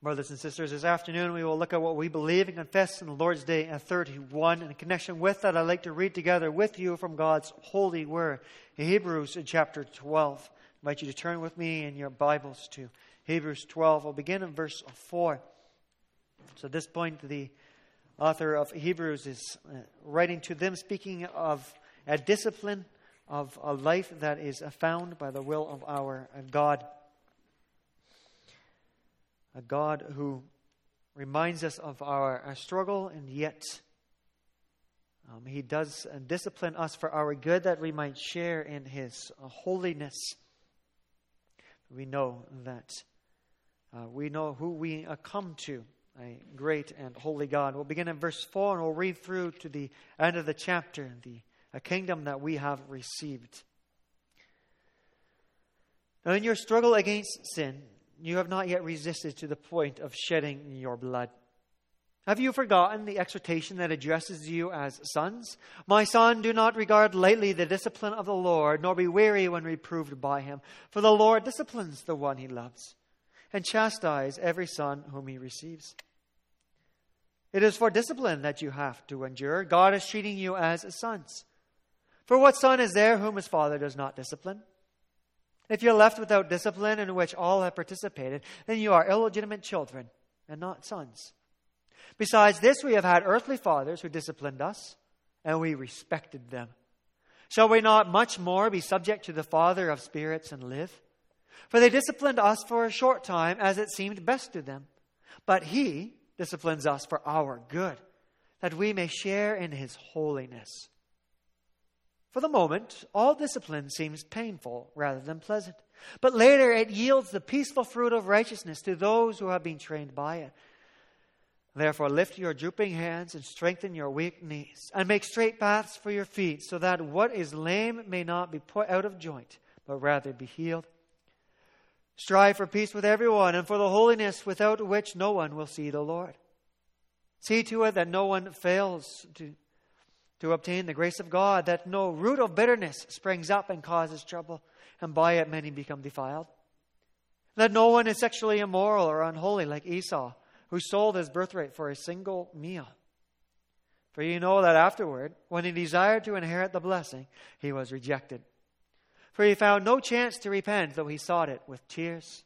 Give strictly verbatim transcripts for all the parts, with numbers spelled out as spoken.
Brothers and sisters, this afternoon we will look at what we believe and confess in the Lord's Day at thirty-one. In connection with that, I'd like to read together with you from God's holy word, Hebrews chapter twelve. I invite you to turn with me in your Bibles to Hebrews twelve. We'll begin in verse four. So at this point, the author of Hebrews is writing to them, speaking of a discipline of a life that is found by the will of our God. A God who reminds us of our, our struggle, and yet um, He does discipline us for our good, that we might share in His uh, holiness. We know that uh, we know who we uh, come to, a great and holy God. We'll begin in verse four and we'll read through to the end of the chapter, the a kingdom that we have received. Now, in your struggle against sin, you have not yet resisted to the point of shedding your blood. Have you forgotten the exhortation that addresses you as sons? My son, do not regard lightly the discipline of the Lord, nor be weary when reproved by Him. For the Lord disciplines the one He loves, and chastises every son whom He receives. It is for discipline that you have to endure. God is treating you as sons. For what son is there whom his father does not discipline? If you're left without discipline in which all have participated, then you are illegitimate children and not sons. Besides this, we have had earthly fathers who disciplined us, and we respected them. Shall we not much more be subject to the Father of spirits and live? For they disciplined us for a short time as it seemed best to them. But He disciplines us for our good, that we may share in His holiness. For the moment, all discipline seems painful rather than pleasant. But later it yields the peaceful fruit of righteousness to those who have been trained by it. Therefore lift your drooping hands and strengthen your weak knees, and make straight paths for your feet, so that what is lame may not be put out of joint, but rather be healed. Strive for peace with everyone, and for the holiness without which no one will see the Lord. See to it that no one fails to to obtain the grace of God, that no root of bitterness springs up and causes trouble, and by it many become defiled. That no one is sexually immoral or unholy like Esau, who sold his birthright for a single meal. For you know that afterward, when he desired to inherit the blessing, he was rejected. For he found no chance to repent, though he sought it with tears.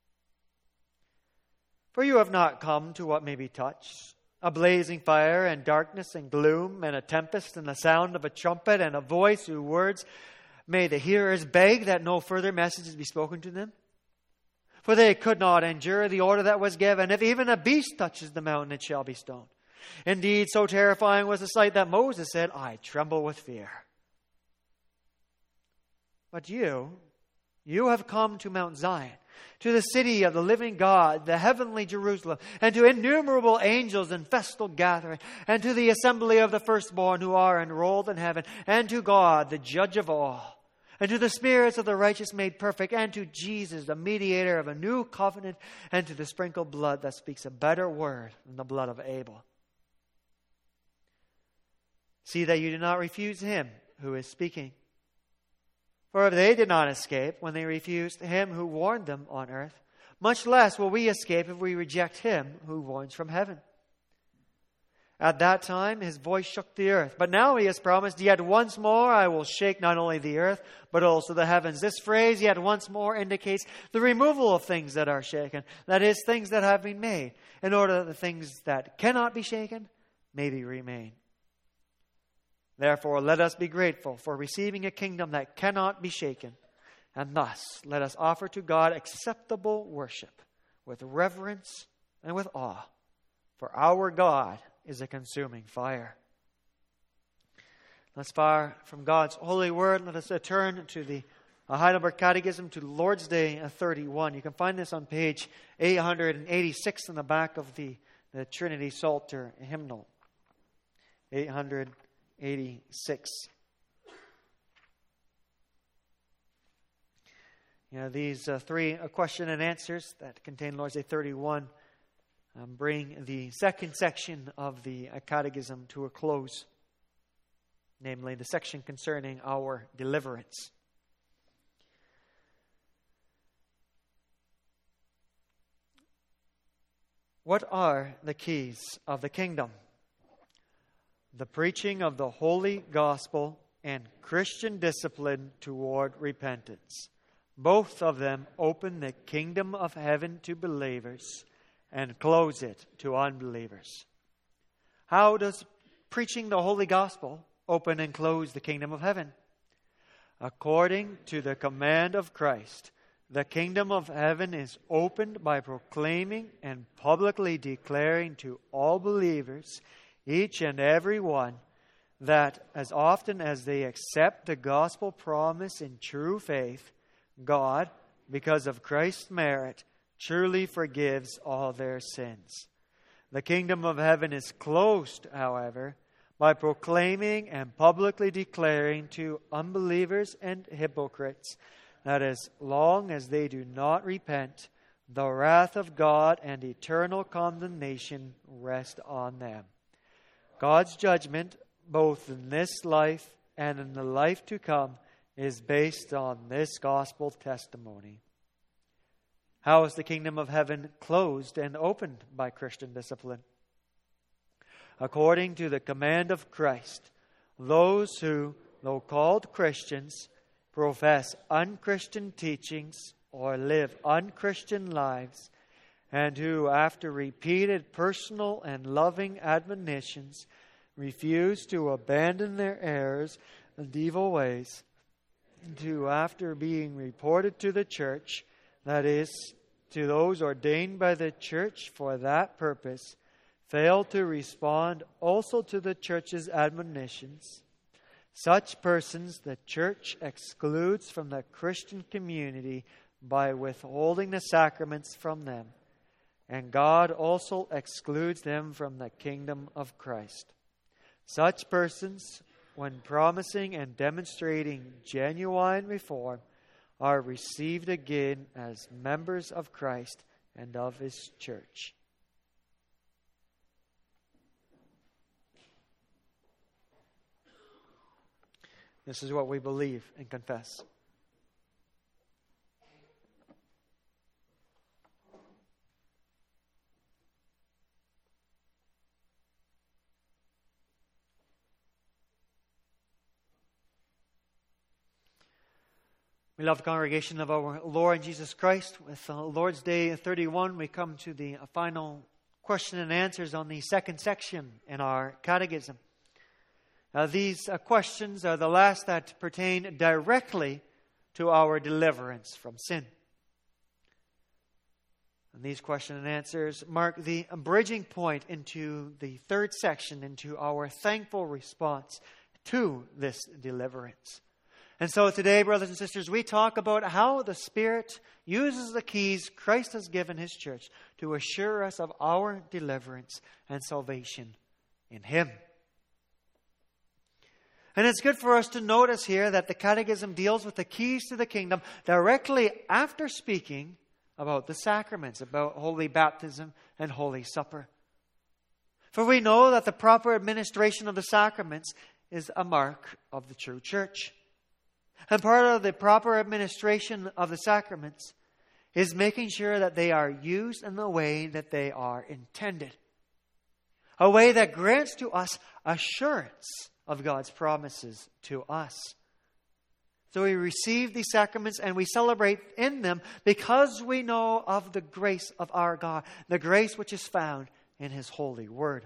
For you have not come to what may be touched, a blazing fire and darkness and gloom and a tempest and the sound of a trumpet and a voice whose words may the hearers beg that no further messages be spoken to them. For they could not endure the order that was given. If even a beast touches the mountain, it shall be stoned. Indeed, so terrifying was the sight that Moses said, I tremble with fear. But you, you have come to Mount Zion, to the city of the living God, the heavenly Jerusalem, and to innumerable angels in festal gathering, and to the assembly of the firstborn who are enrolled in heaven, and to God, the judge of all, and to the spirits of the righteous made perfect, and to Jesus, the mediator of a new covenant, and to the sprinkled blood that speaks a better word than the blood of Abel. See that you do not refuse Him who is speaking. For if they did not escape when they refused Him who warned them on earth, much less will we escape if we reject Him who warns from heaven. At that time His voice shook the earth, but now He has promised, yet once more I will shake not only the earth, but also the heavens. This phrase, yet once more, indicates the removal of things that are shaken, that is, things that have been made, in order that the things that cannot be shaken may be remain. Therefore, let us be grateful for receiving a kingdom that cannot be shaken, and thus let us offer to God acceptable worship with reverence and with awe, for our God is a consuming fire. Thus far from God's holy word, let us turn to the Heidelberg Catechism, to Lord's Day thirty-one. You can find this on page eight hundred eighty-six in the back of the, the Trinity Psalter hymnal. eight hundred eighty-six. You know, these uh, three uh, question and answers that contain Lord's Day thirty-one um, bring the second section of the uh, Catechism to a close, namely the section concerning our deliverance. What are the keys of the kingdom? The preaching of the holy gospel and Christian discipline toward repentance. Both of them open the kingdom of heaven to believers and close it to unbelievers. How does preaching the holy gospel open and close the kingdom of heaven? According to the command of Christ, the kingdom of heaven is opened by proclaiming and publicly declaring to all believers, each and every one, that as often as they accept the gospel promise in true faith, God, because of Christ's merit, truly forgives all their sins. The kingdom of heaven is closed, however, by proclaiming and publicly declaring to unbelievers and hypocrites that as long as they do not repent, the wrath of God and eternal condemnation rest on them. God's judgment, both in this life and in the life to come, is based on this gospel testimony. How is the kingdom of heaven closed and opened by Christian discipline? According to the command of Christ, those who, though called Christians, profess unchristian teachings or live unchristian lives, and who, after repeated personal and loving admonitions, refuse to abandon their errors and evil ways, and who, after being reported to the church, that is, to those ordained by the church for that purpose, fail to respond also to the church's admonitions, such persons the church excludes from the Christian community by withholding the sacraments from them, and God also excludes them from the kingdom of Christ. Such persons, when promising and demonstrating genuine reform, are received again as members of Christ and of His church. This is what we believe and confess. Beloved congregation of our Lord Jesus Christ, with uh, Lord's Day thirty-one, we come to the uh, final question and answers on the second section in our catechism. Uh, these uh, questions are the last that pertain directly to our deliverance from sin. And these question and answers mark the bridging point into the third section, into our thankful response to this deliverance. And so today, brothers and sisters, we talk about how the Spirit uses the keys Christ has given His church to assure us of our deliverance and salvation in Him. And it's good for us to notice here that the Catechism deals with the keys to the kingdom directly after speaking about the sacraments, about Holy Baptism and Holy Supper. For we know that the proper administration of the sacraments is a mark of the true church. And part of the proper administration of the sacraments is making sure that they are used in the way that they are intended. A way that grants to us assurance of God's promises to us. So we receive these sacraments and we celebrate in them because we know of the grace of our God, the grace which is found in His holy word.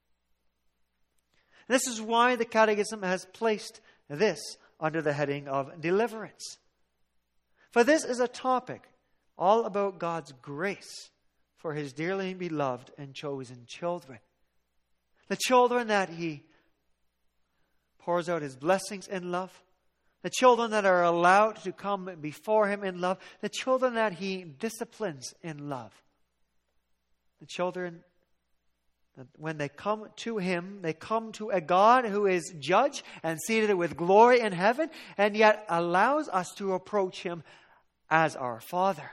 This is why the Catechism has placed this under the heading of deliverance. For this is a topic all about God's grace for His dearly beloved and chosen children. The children that He pours out His blessings in love. The children that are allowed to come before Him in love. The children that He disciplines in love. The children that when they come to Him, they come to a God who is judge and seated with glory in heaven, and yet allows us to approach Him as our Father.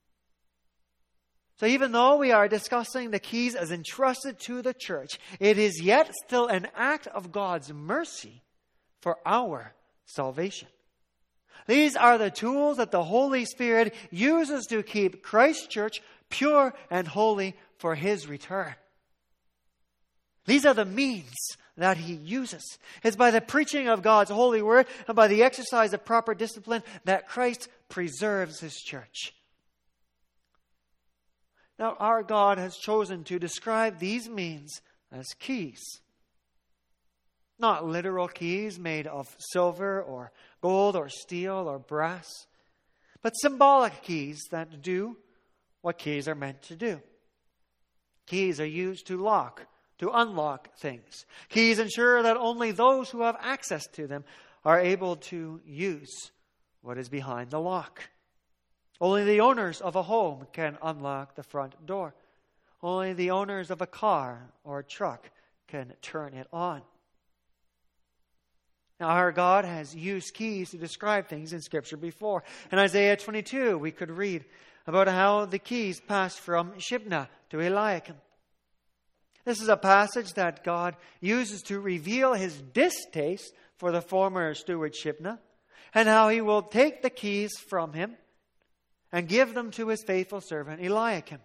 So even though we are discussing the keys as entrusted to the church, it is yet still an act of God's mercy for our salvation. These are the tools that the Holy Spirit uses to keep Christ's church pure and holy for His return. These are the means that He uses. It's by the preaching of God's holy word and by the exercise of proper discipline that Christ preserves His church. Now, our God has chosen to describe these means as keys. Not literal keys made of silver or gold or steel or brass, but symbolic keys that do what keys are meant to do. Keys are used to lock, to unlock things. Keys ensure that only those who have access to them are able to use what is behind the lock. Only the owners of a home can unlock the front door. Only the owners of a car or a truck can turn it on. Now, our God has used keys to describe things in Scripture before. In Isaiah twenty-two, we could read about how the keys passed from Shebna to Eliakim. This is a passage that God uses to reveal His distaste for the former steward Shebna, and how He will take the keys from him and give them to His faithful servant Eliakim.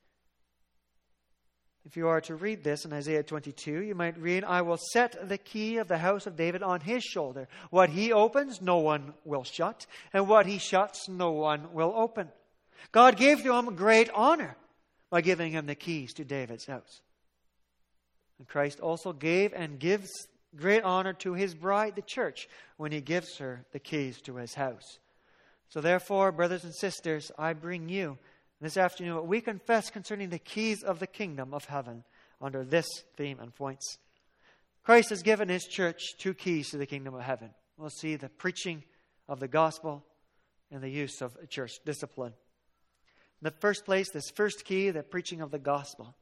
If you are to read this in Isaiah twenty-two, you might read, I will set the key of the house of David on his shoulder. What he opens, no one will shut, and what he shuts, no one will open. God gave to him great honor by giving him the keys to David's house. And Christ also gave and gives great honor to His bride, the church, when He gives her the keys to His house. So therefore, brothers and sisters, I bring you this afternoon what we confess concerning the keys of the kingdom of heaven under this theme and points. Christ has given His church two keys to the kingdom of heaven. We'll see the preaching of the gospel and the use of church discipline. In the first place, this first key, the preaching of the gospel.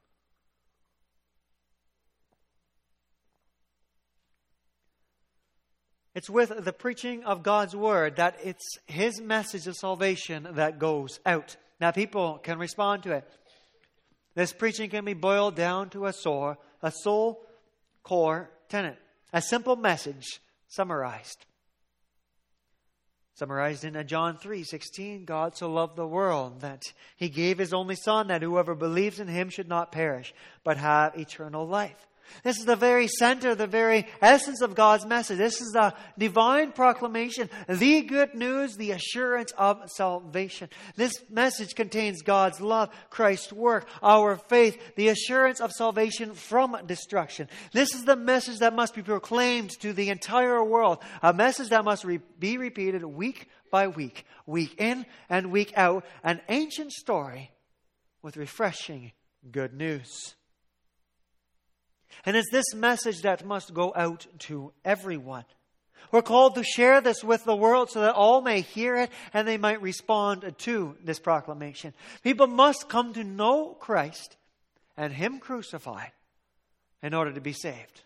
It's with the preaching of God's word that it's His message of salvation that goes out. Now, people can respond to it. This preaching can be boiled down to a sore, a sole core tenet. A simple message summarized. Summarized in John three sixteen, God so loved the world that He gave His only Son, that whoever believes in Him should not perish, but have eternal life. This is the very center, the very essence of God's message. This is the divine proclamation, the good news, the assurance of salvation. This message contains God's love, Christ's work, our faith, the assurance of salvation from destruction. This is the message that must be proclaimed to the entire world, a message that must re- be repeated week by week, week in and week out, an ancient story with refreshing good news. And it's this message that must go out to everyone. We're called to share this with the world so that all may hear it and they might respond to this proclamation. People must come to know Christ and Him crucified in order to be saved.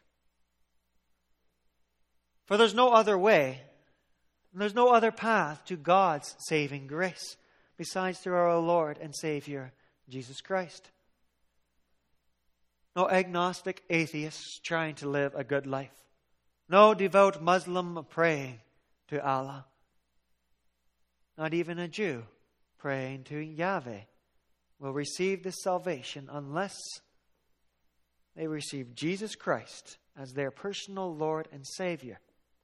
For there's no other way, and there's no other path to God's saving grace besides through our Lord and Savior, Jesus Christ. No agnostic atheists trying to live a good life. No devout Muslim praying to Allah. Not even a Jew praying to Yahweh will receive this salvation unless they receive Jesus Christ as their personal Lord and Savior.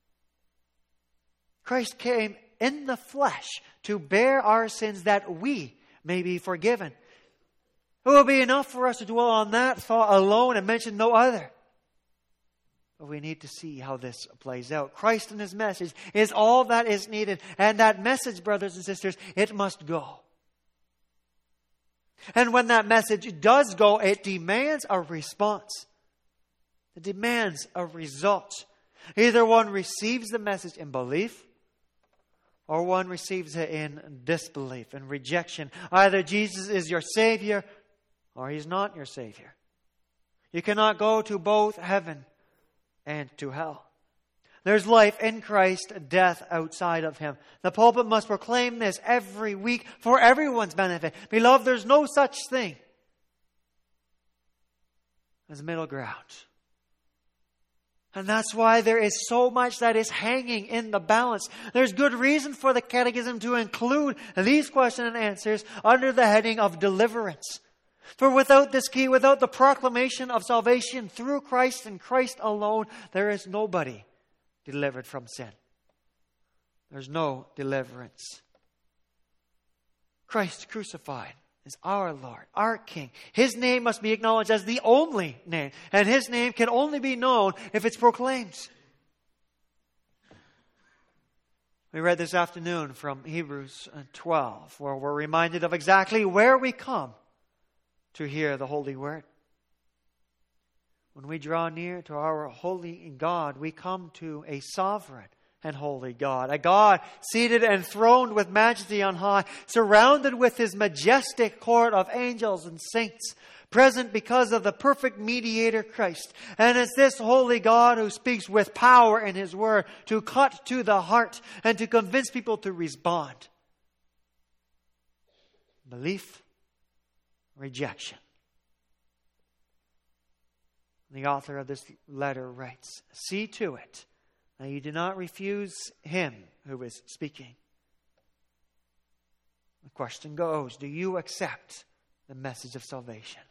Christ came in the flesh to bear our sins that we may be forgiven. It will be enough for us to dwell on that thought alone and mention no other. But we need to see how this plays out. Christ and His message is all that is needed. And that message, brothers and sisters, it must go. And when that message does go, it demands a response. It demands a result. Either one receives the message in belief, or one receives it in disbelief and rejection. Either Jesus is your Savior, or He's not your Savior. You cannot go to both heaven and to hell. There's life in Christ, death outside of Him. The pulpit must proclaim this every week for everyone's benefit. Beloved, there's no such thing as middle ground. And that's why there is so much that is hanging in the balance. There's good reason for the Catechism to include these question and answers under the heading of deliverance. For without this key, without the proclamation of salvation through Christ and Christ alone, there is nobody delivered from sin. There's no deliverance. Christ crucified is our Lord, our King. His name must be acknowledged as the only name. And His name can only be known if it's proclaimed. We read this afternoon from Hebrews twelve, where we're reminded of exactly where we come to hear the Holy Word. When we draw near to our holy God, we come to a sovereign and holy God, a God seated and enthroned with majesty on high, surrounded with His majestic court of angels and saints, present because of the perfect mediator Christ. And it's this holy God who speaks with power in His word to cut to the heart and to convince people to respond. Belief, rejection. The author of this letter writes, "See to it that you do not refuse Him who is speaking." The question goes, do you accept the message of salvation?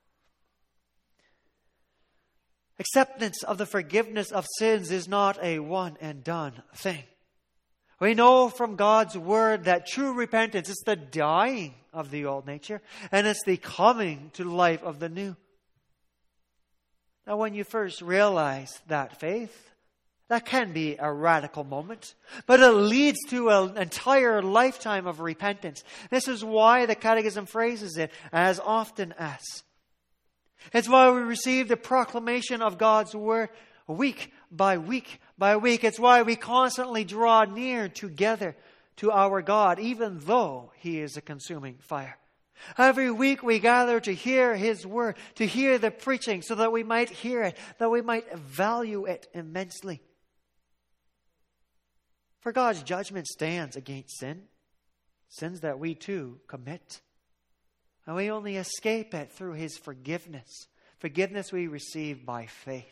Acceptance of the forgiveness of sins is not a one and done thing. We know from God's Word that true repentance is the dying of the old nature, and it's the coming to life of the new. Now, when you first realize that faith, that can be a radical moment, but it leads to an entire lifetime of repentance. This is why the Catechism phrases it as often as. It's why we receive the proclamation of God's Word week by week by week. It's why we constantly draw near together to our God, even though He is a consuming fire. Every week we gather to hear His Word, to hear the preaching, so that we might hear it, that we might value it immensely. For God's judgment stands against sin, sins that we too commit. And we only escape it through His forgiveness. Forgiveness we receive by faith.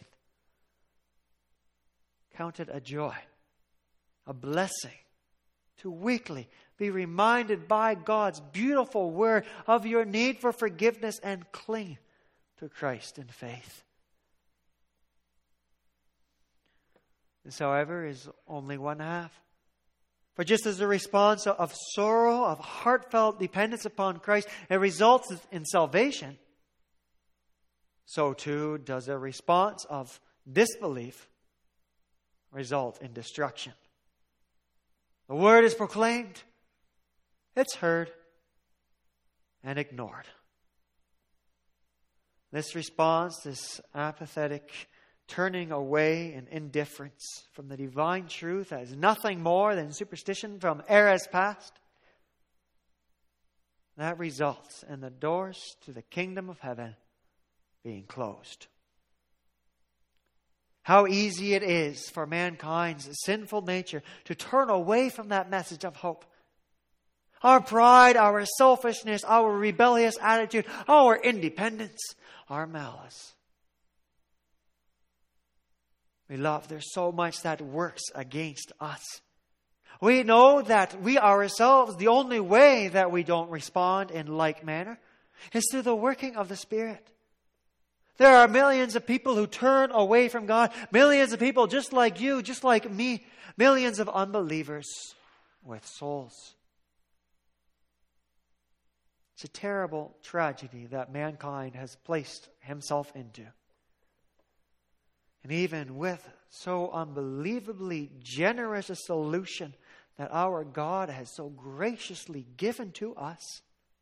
Count it a joy, a blessing, to weekly be reminded by God's beautiful Word of your need for forgiveness and cling to Christ in faith. This, however, is only one half. For just as a response of sorrow, of heartfelt dependence upon Christ, it results in salvation, so too does a response of disbelief result in destruction. The Word is proclaimed, it's heard, and ignored. This response, this apathetic turning away in indifference from the divine truth as nothing more than superstition from eras past, that results in the doors to the kingdom of heaven being closed. How easy it is for mankind's sinful nature to turn away from that message of hope. Our pride, our selfishness, our rebellious attitude, our independence, our malice. Beloved, there's so much that works against us. We know that we ourselves, the only way that we don't respond in like manner is through the working of the Spirit. There are millions of people who turn away from God. Millions of people just like you, just like me. Millions of unbelievers with souls. It's a terrible tragedy that mankind has placed himself into. And even with so unbelievably generous a solution that our God has so graciously given to us,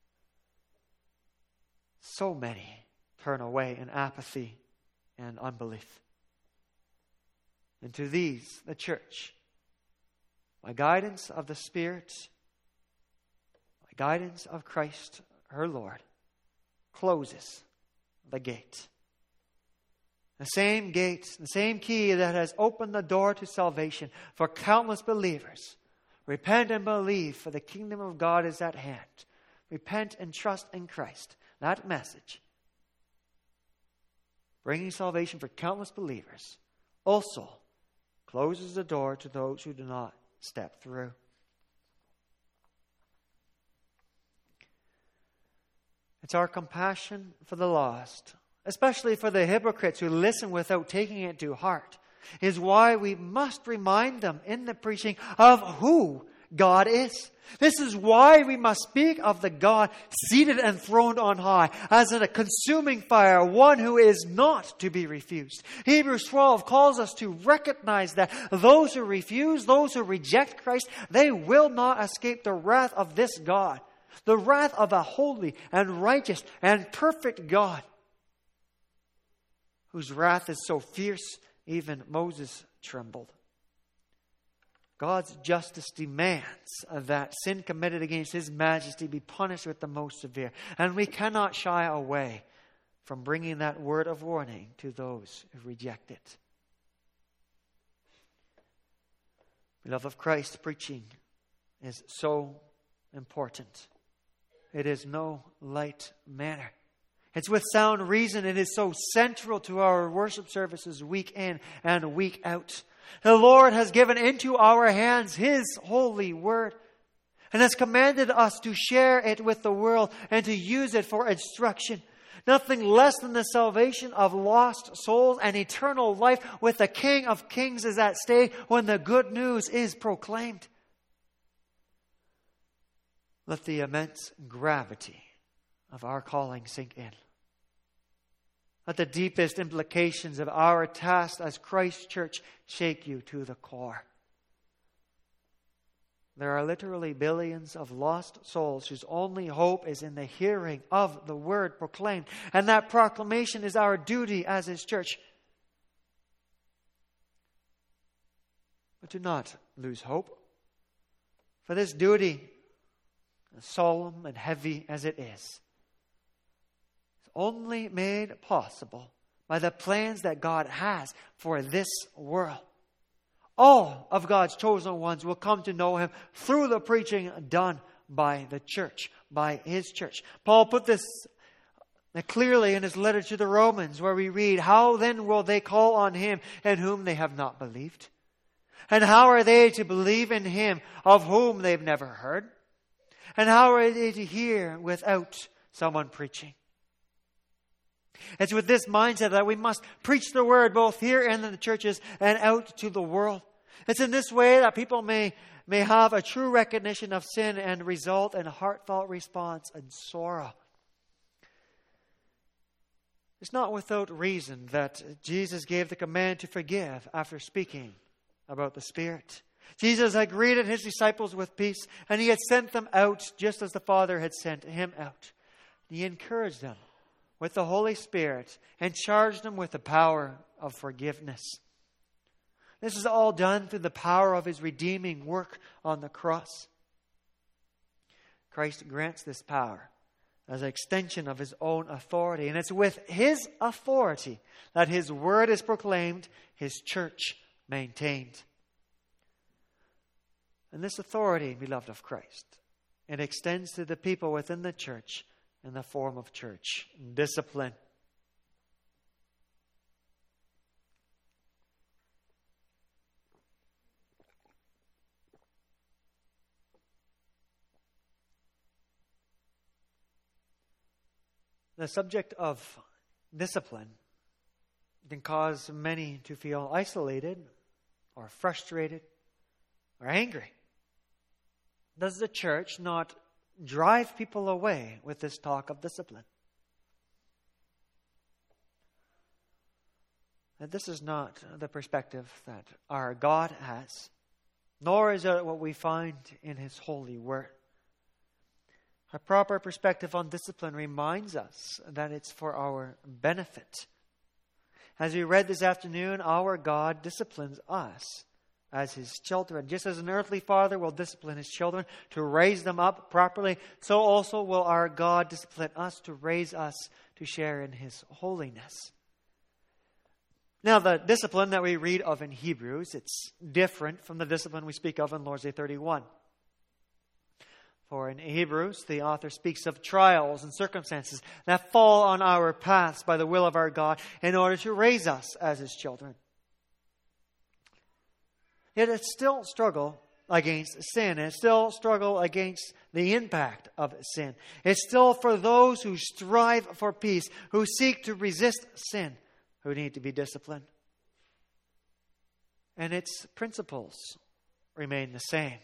so many turn away in apathy and unbelief. And to these, the church, by guidance of the Spirit, by guidance of Christ, her Lord, closes the gate. The same gate, the same key that has opened the door to salvation for countless believers. Repent and believe, for the kingdom of God is at hand. Repent and trust in Christ. That message, bringing salvation for countless believers, also closes the door to those who do not step through. It's our compassion for the lost, especially for the hypocrites who listen without taking it to heart, is why we must remind them in the preaching of who God is. This is why we must speak of the God seated and throned on high as in a consuming fire, one who is not to be refused. Hebrews twelve calls us to recognize that those who refuse, those who reject Christ, they will not escape the wrath of this God, the wrath of a holy and righteous and perfect God, whose wrath is so fierce even Moses trembled. God's justice demands that sin committed against His majesty be punished with the most severe. And we cannot shy away from bringing that word of warning to those who reject it. Beloved of Christ, preaching is so important. It is no light matter. It's with sound reason. It is so central to our worship services week in and week out. The Lord has given into our hands His holy word and has commanded us to share it with the world and to use it for instruction. Nothing less than the salvation of lost souls and eternal life with the King of Kings is at stake when the good news is proclaimed. Let the immense gravity of our calling sink in. Let the deepest implications of our task as Christ Church shake you to the core. There are literally billions of lost souls whose only hope is in the hearing of the word proclaimed. And that proclamation is our duty as His church. But do not lose hope. For this duty, as solemn and heavy as it is, only made possible by the plans that God has for this world. All of God's chosen ones will come to know Him through the preaching done by the church, by His church. Paul put this clearly in his letter to the Romans, where we read, "How then will they call on Him in whom they have not believed? And how are they to believe in Him of whom they've never heard? And how are they to hear without someone preaching?" It's with this mindset that we must preach the word both here and in the churches and out to the world. It's in this way that people may, may have a true recognition of sin and result in a heartfelt response and sorrow. It's not without reason that Jesus gave the command to forgive after speaking about the Spirit. Jesus had greeted His disciples with peace, and He had sent them out just as the Father had sent Him out. He encouraged them with the Holy Spirit and charged them with the power of forgiveness. This is all done through the power of His redeeming work on the cross. Christ grants this power as an extension of His own authority. And it's with His authority that His word is proclaimed, His church maintained. And this authority, beloved of Christ, it extends to the people within the church in the form of church discipline. The subject of discipline can cause many to feel isolated or frustrated or angry. Does the church not drive people away with this talk of discipline? And this is not the perspective that our God has, nor is it what we find in His holy word. A proper perspective on discipline reminds us that it's for our benefit. As we read this afternoon, our God disciplines us as His children. Just as an earthly father will discipline his children to raise them up properly, so also will our God discipline us to raise us to share in His holiness. Now, the discipline that we read of in Hebrews, it's different from the discipline we speak of in Lord's Day thirty-one. For in Hebrews, the author speaks of trials and circumstances that fall on our paths by the will of our God in order to raise us as His children. Yet it's still struggle against sin. It's still struggle against the impact of sin. It's still for those who strive for peace, who seek to resist sin, who need to be disciplined. And its principles remain the same.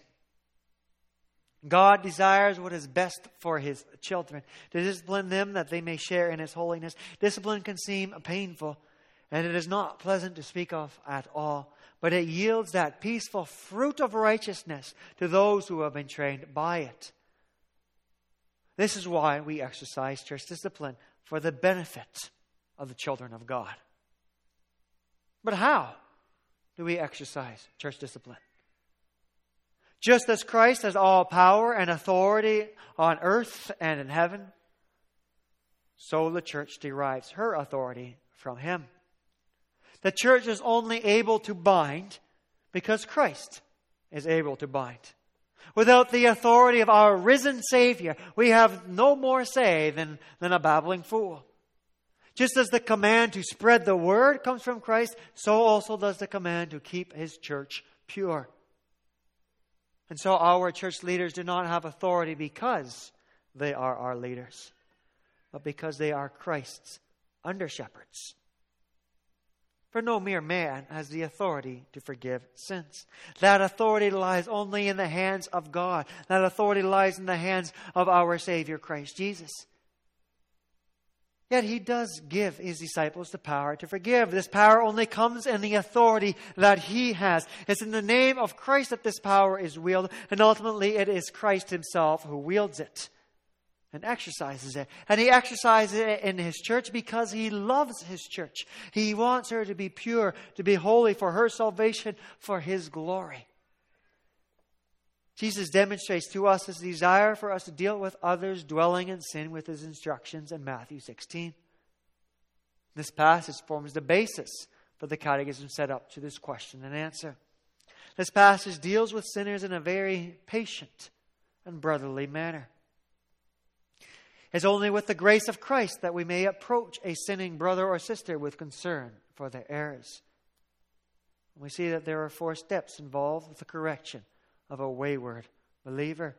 God desires what is best for His children, to discipline them that they may share in His holiness. Discipline can seem painful, and it is not pleasant to speak of at all, but it yields that peaceful fruit of righteousness to those who have been trained by it. This is why we exercise church discipline, for the benefit of the children of God. But how do we exercise church discipline? Just as Christ has all power and authority on earth and in heaven, so the church derives her authority from Him. The church is only able to bind because Christ is able to bind. Without the authority of our risen Savior, we have no more say than, than a babbling fool. Just as the command to spread the word comes from Christ, so also does the command to keep His church pure. And so our church leaders do not have authority because they are our leaders, but because they are Christ's under-shepherds. For no mere man has the authority to forgive sins. That authority lies only in the hands of God. That authority lies in the hands of our Savior, Christ Jesus. Yet He does give His disciples the power to forgive. This power only comes in the authority that He has. It's in the name of Christ that this power is wielded, and ultimately it is Christ Himself who wields it and exercises it. And He exercises it in His church because He loves His church. He wants her to be pure, to be holy for her salvation, for His glory. Jesus demonstrates to us His desire for us to deal with others dwelling in sin with His instructions in Matthew sixteen. This passage forms the basis for the catechism set up to this question and answer. This passage deals with sinners in a very patient and brotherly manner. It's only with the grace of Christ that we may approach a sinning brother or sister with concern for their errors. We see that there are four steps involved with the correction of a wayward believer.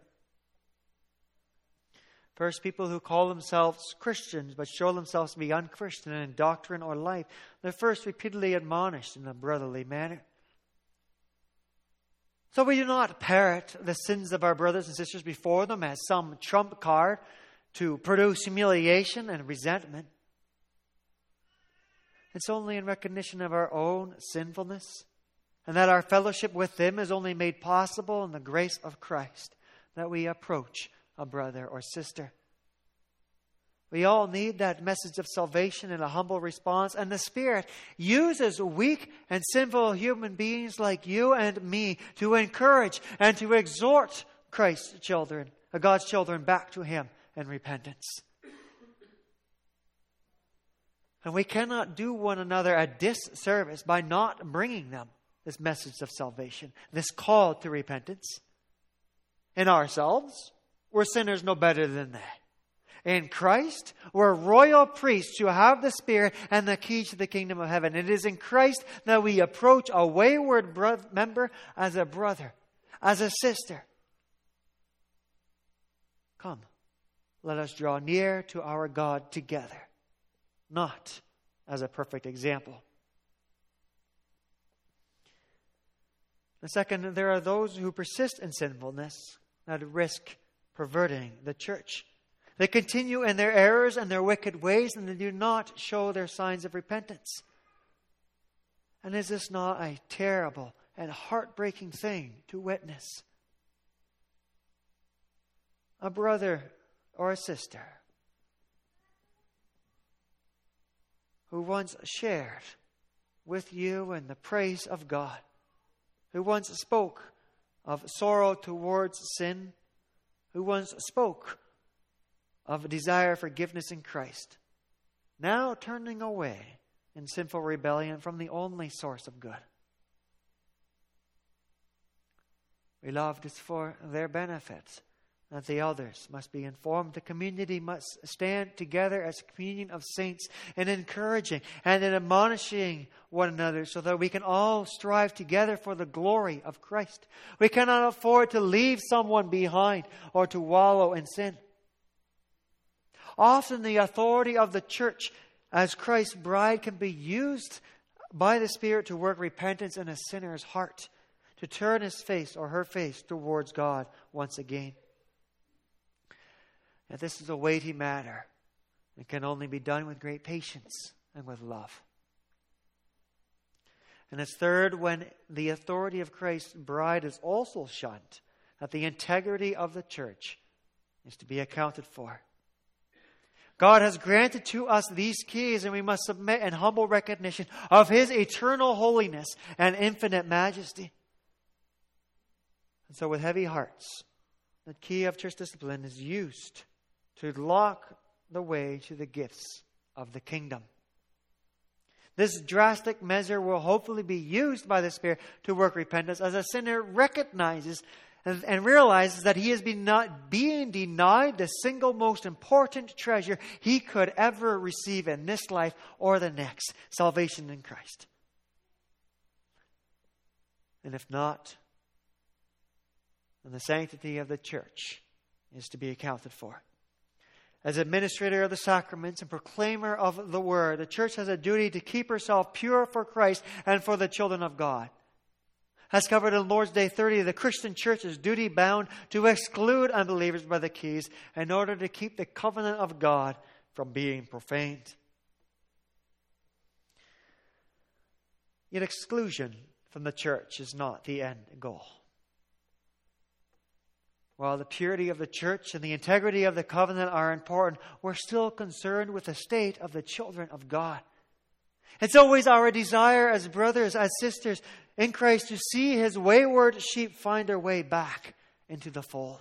First, people who call themselves Christians but show themselves to be unchristian in doctrine or life, they're first repeatedly admonished in a brotherly manner. So we do not parrot the sins of our brothers and sisters before them as some trump card to produce humiliation and resentment. It's only in recognition of our own sinfulness and that our fellowship with them is only made possible in the grace of Christ that we approach a brother or sister. We all need that message of salvation and a humble response. And the Spirit uses weak and sinful human beings like you and me to encourage and to exhort Christ's children, God's children, back to Him in repentance. And we cannot do one another a disservice by not bringing them this message of salvation, this call to repentance. In ourselves, we're sinners no better than that. In Christ, we're royal priests who have the Spirit and the key to the kingdom of heaven. It is in Christ that we approach a wayward bro- member as a brother, as a sister. Come, let us draw near to our God together, not as a perfect example. The second, there are those who persist in sinfulness that risk perverting the church. They continue in their errors and their wicked ways, and they do not show their signs of repentance. And is this not a terrible and heartbreaking thing to witness? A brother or a sister who once shared with you in the praise of God, who once spoke of sorrow towards sin, who once spoke of a desire for forgiveness in Christ, now turning away in sinful rebellion from the only source of good. We loved it for their benefit, that the elders must be informed. The community must stand together as a communion of saints in encouraging and in admonishing one another so that we can all strive together for the glory of Christ. We cannot afford to leave someone behind or to wallow in sin. Often the authority of the church as Christ's bride can be used by the Spirit to work repentance in a sinner's heart, to turn his face or her face towards God once again. Now, this is a weighty matter. It can only be done with great patience and with love. And it's third, when the authority of Christ's bride is also shunned, that the integrity of the church is to be accounted for. God has granted to us these keys, and we must submit in humble recognition of His eternal holiness and infinite majesty. And so with heavy hearts, the key of church discipline is used to lock the way to the gifts of the kingdom. This drastic measure will hopefully be used by the Spirit to work repentance as a sinner recognizes and, and realizes that he has been not being denied the single most important treasure he could ever receive in this life or the next, salvation in Christ. And if not, then the sanctity of the church is to be accounted for. As administrator of the sacraments and proclaimer of the word, the church has a duty to keep herself pure for Christ and for the children of God. As covered in Lord's Day thirty, the Christian church is duty-bound to exclude unbelievers by the keys in order to keep the covenant of God from being profaned. Yet exclusion from the church is not the end goal. While the purity of the church and the integrity of the covenant are important, we're still concerned with the state of the children of God. It's always our desire as brothers, as sisters in Christ, to see His wayward sheep find their way back into the fold.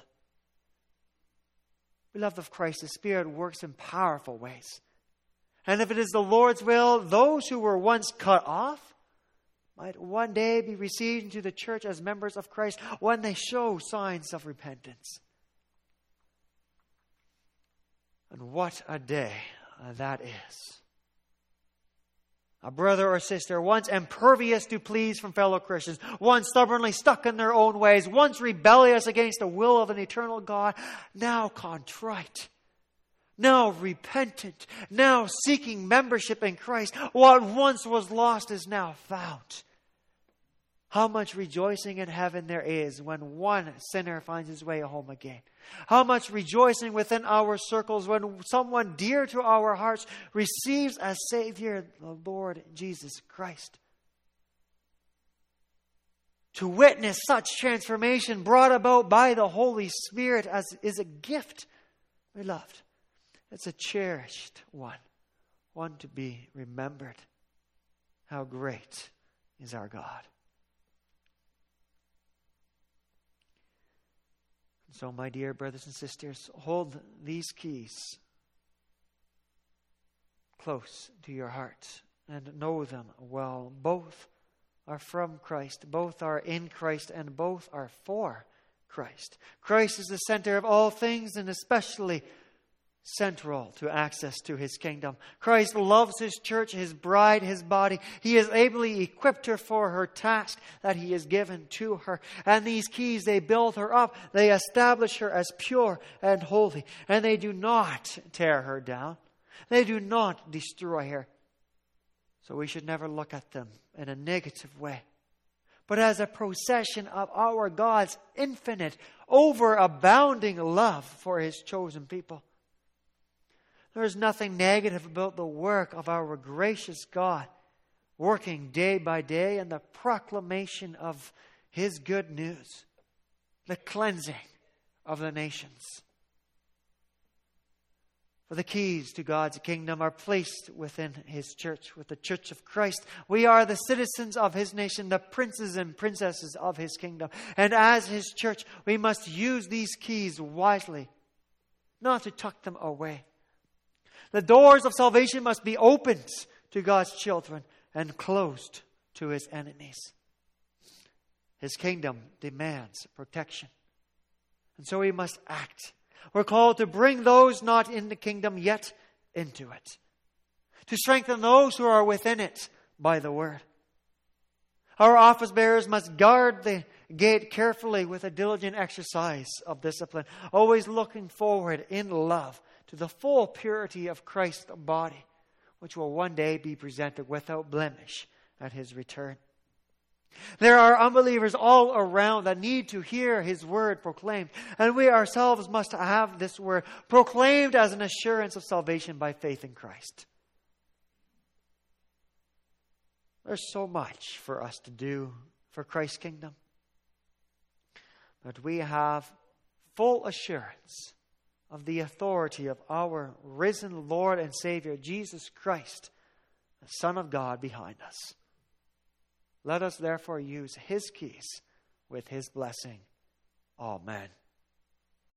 Beloved of Christ, the Spirit works in powerful ways. And if it is the Lord's will, those who were once cut off might one day be received into the church as members of Christ when they show signs of repentance. And what a day that is. A brother or sister once impervious to pleas from fellow Christians, once stubbornly stuck in their own ways, once rebellious against the will of an eternal God, now contrite, now repentant, now seeking membership in Christ. What once was lost is now found. How much rejoicing in heaven there is when one sinner finds his way home again. How much rejoicing within our circles when someone dear to our hearts receives as Savior the Lord Jesus Christ. To witness such transformation brought about by the Holy Spirit as is a gift, beloved. It's a cherished one, one to be remembered. How great is our God. So, my dear brothers and sisters, hold these keys close to your heart and know them well. Both are from Christ, both are in Christ, and both are for Christ. Christ is the center of all things and especially central to access to His kingdom. Christ loves His church, His bride, His body. He has ably equipped her for her task that He has given to her. And these keys, they build her up. They establish her as pure and holy. And they do not tear her down. They do not destroy her. So we should never look at them in a negative way, but as a procession of our God's infinite, overabounding love for His chosen people. There is nothing negative about the work of our gracious God, working day by day in the proclamation of His good news, the cleansing of the nations. For the keys to God's kingdom are placed within His church, with the church of Christ. We are the citizens of His nation, the princes and princesses of His kingdom. And as His church, we must use these keys wisely, not to tuck them away. The doors of salvation must be opened to God's children and closed to His enemies. His kingdom demands protection. And so we must act. We're called to bring those not in the kingdom yet into it. To strengthen those who are within it by the word. Our office bearers must guard the gate carefully with a diligent exercise of discipline, always looking forward in love to the full purity of Christ's body, which will one day be presented without blemish at His return. There are unbelievers all around that need to hear His word proclaimed, and we ourselves must have this word proclaimed as an assurance of salvation by faith in Christ. There's so much for us to do for Christ's kingdom. But we have full assurance of the authority of our risen Lord and Savior, Jesus Christ, the Son of God, behind us. Let us therefore use His keys with His blessing. Amen.